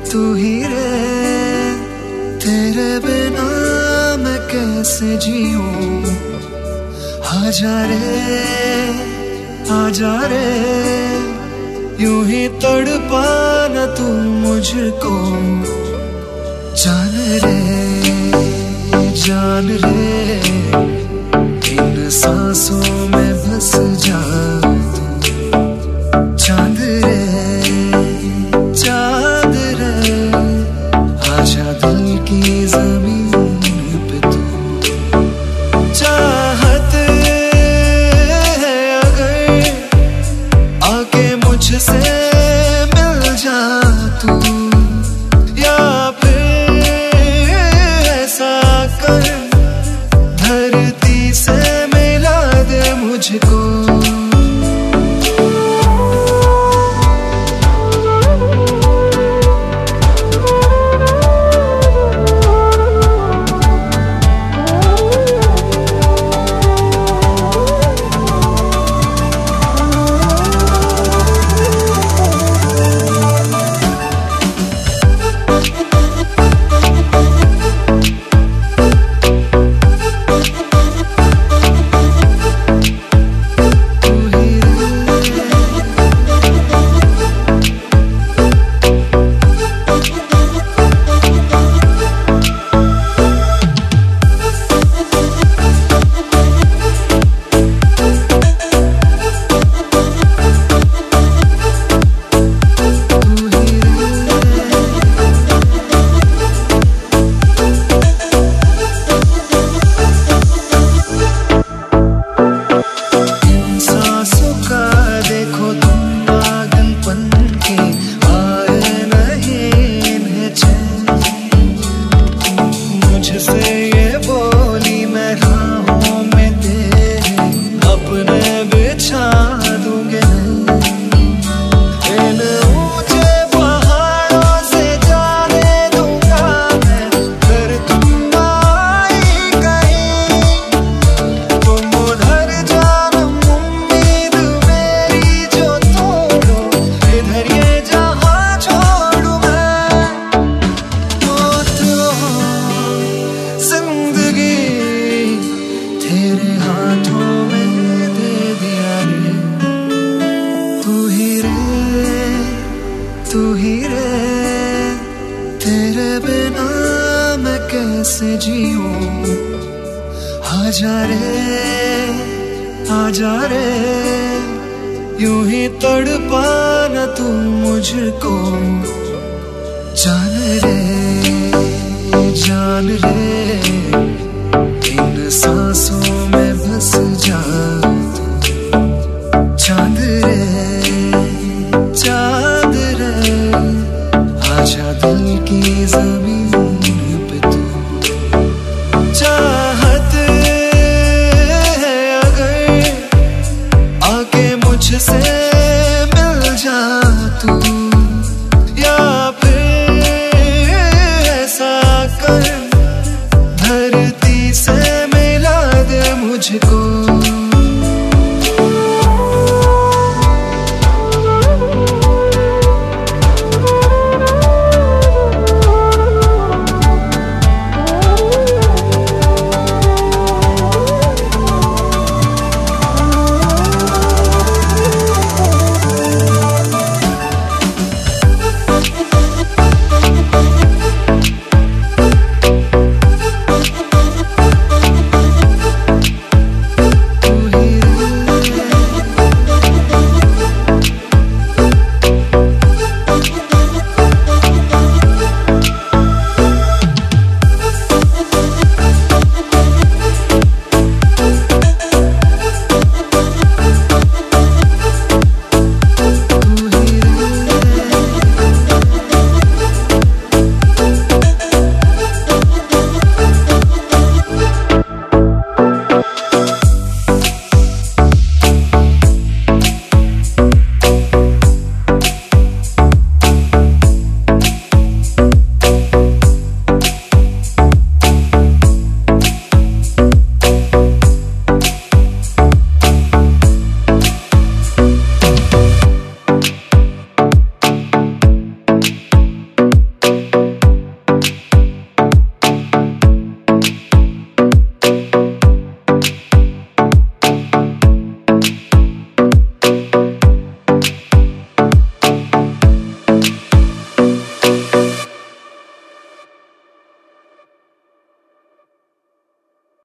तू ही रे, तेरे बिना मैं कैसे जीऊं। आजा रे आजा रे, यूं ही तड़पाना तू मुझको। जान रे इन सांसों में बस जा तू। चांद रे आजा दिल की जमीन पे तू। चाहत है अगर आके मुझसे मिल जा तू, या फिर ऐसा कर धरती से मिला दे मुझको। तेरे हाथों में दे दिया रे, तू ही रे, तेरे बिना मैं कैसे जीऊं। आजा रे यूं ही तड़पाना तू मुझको। जान रे इन सांसों में बस जा तू। चांद रे आजा दिल की जमीन पे तू।